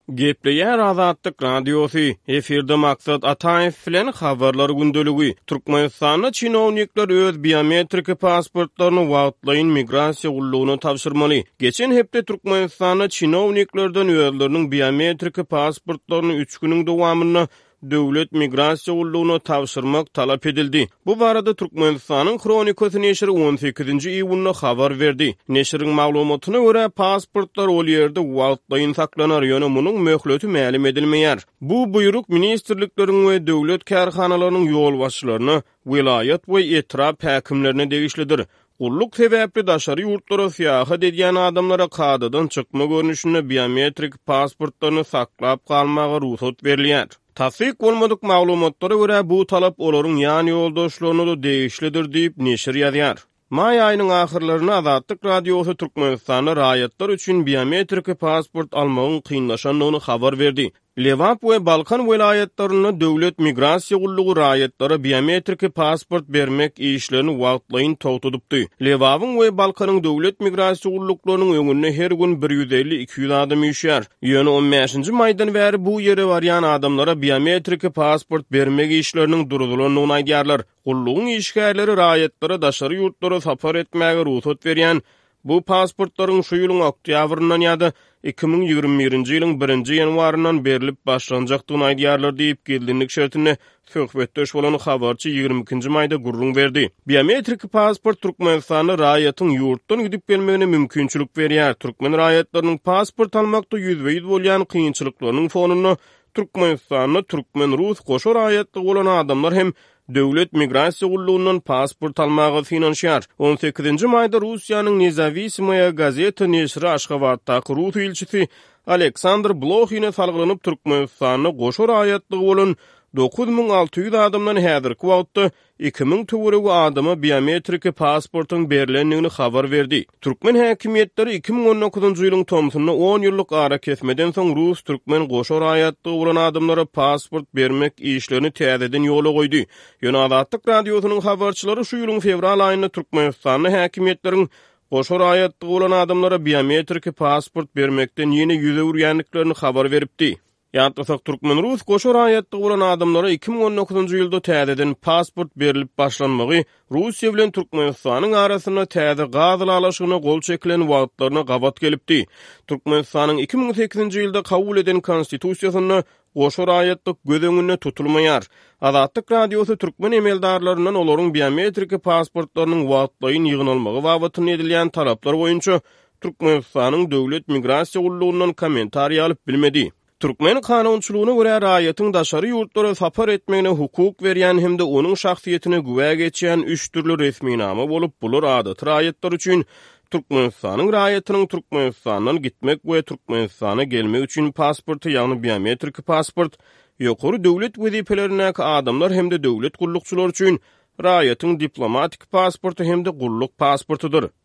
Gepleýär Azatlyk radiosu efirde maksat Ataýew bilen habarlar gündeligi. Türkmenistanda çinownikler öz biometrik pasportlaryny wagtlaýyn migrasiýa gullugyna tapşyrmaly. Geçen hepde Türkmenistanda çinowniklerden özleriniň biometrik pasportlaryny 3 güniň dowamyna Döwlet migrasiýa gullugyna tapşyrmak talap edildi. Bu barada Türkmenistanyň Kronikasy neşri 18-nji iýulyna habar berdi. Neşriň maglumatyna görä pasportlar ol ýerde wagtlaýyn saklanar ýöne munyň möhleti ma'lum edilmeýär. Bu buyruk ministrlikleriň we döwlet kärhanalarynyň ýol başçylaryna, vilayet we etrap häkimlerine degişlidir. Gulluk sebäpli daşary ýurtlara syýahat edýän adamlara kadadan çykma görnüşinde biometrik pasportlaryny saklap kalmaga ruhsat berilýär. Tasdik bolmadyk maglumatlara görä bu talap olaryň ýany ýoldaşlaryna da degişlidir diýip neşir ýazýar. May aýynyň ahyrlaryna Azatlyk radiosu Türkmenistanda raýatlar üçin biometrik pasport almagyň kynlaşanlygyny habar berdi. Lewap we Balkan welaýatlaryna döwlet migrasiýa gullugy raýatlara biometrik pasport bermek işlerini wagtlaýyn togtudypdy. Lewabyň we Balkanyň döwlet migrasiýa gulluklarynyň öňünde her gün 150-200 adam ýeşär. Ýöne 15-nji maýdan bäri bu ýere barýan adamlara biometrik pasport bermek işleriniň durdurulynyny aýdýarlar. Gullugyň işgärleri raýatlara daşary ýurtlara sapar etmäge ruhsat berýän. Bu pasportlaryň şu ýylyň oktýabryndan ýa-da 2021-nji ýylyň 1-nji ýanwaryndan berilip başlanjakdygyny aýdýarlar diýip geldinlik şertine söhbetdeş bolan habarçy 22-nji maýda gurrun berdi. Biometrik pasport Türkmenistanda raýatyň ýurtdan gidip gelmegine mümkinçilik berýär. Türkmen raýatlarynyň pasport almakda ýüzbeýiz bolýan kynçylyklarynyň fonuna Türkmenistanda türkmen rus goşa raýatly bolan adamlar hem Döwlet migrasiýa gullugyndan pasport almagy finansiýar. 18-nji maýda Russiýanyň Nezawismaya gazeta neşri Aşgabatdaky Rus ilçisi Aleksandr Blokhine salgylanyp Türkmenistanyň goşa raýatlygy bolan 9600 adamdan häzirki wagtda 2000 töweregi adama biometrik pasportyň berilendigini habar berdi. Türkmen häkimetleri 2019-njy ýylyň tomsuny 10 ýyllyk ara kesmeden soň Rus türkmen goşa raýatlygy bolan adamlara pasport bermek işlerini täzeden ýola goýdy. Ýöne Azatlyk radiosynyň habarçylary şu ýylyň fevral aýynda Türkmenistanyň häkimetleriň goşa raýatlygy bolan adamlara biometrik pasport bermekden ýene ýüze urýanliklerini habar beripdi. Ýa-da türkmen rus goşa raýatlygy bolan adamlara 2019-njy ýylda täzeden pasport berilip başlanmagy Russiýa bilen Türkmenistanyň arasyna täze gazylalaşygyna gol çekilen wagtlaryna gabat gelipdi. Türkmenistanyň 2008-nji ýylda kabul eden konstitusiýasyna goşa raýatlyk göz öňünde tutulmaýar. Azatlyk radiosu türkmen emeldarlaryndan olaryň biometrik pasportlarynyň wagtlaýyn ýygnalmagy babatyny edilýän talaplar boýunça Türkmenistanyň döwlet migrasiýa gullugyndan kommentariýa alyp bilmedi. Türkmen kanunçylygyna görä raýatyň daşary ýurtlara sapar etmegine hukuk berýän hemde onuň şahsiýetine güwä geçýän 3 türlü resminama bolup bular adat raýatlar üçin Türkmenistanyň raýatynyň Türkmenistandan gitmek we Türkmenistana gelmek üçin pasporty ýagny biometrik pasport ýokary döwlet wezipelerine adamlar hemde döwlet gullukçylar üçin raýatyň diplomatik pasporty hemde gulluk pasportydyr.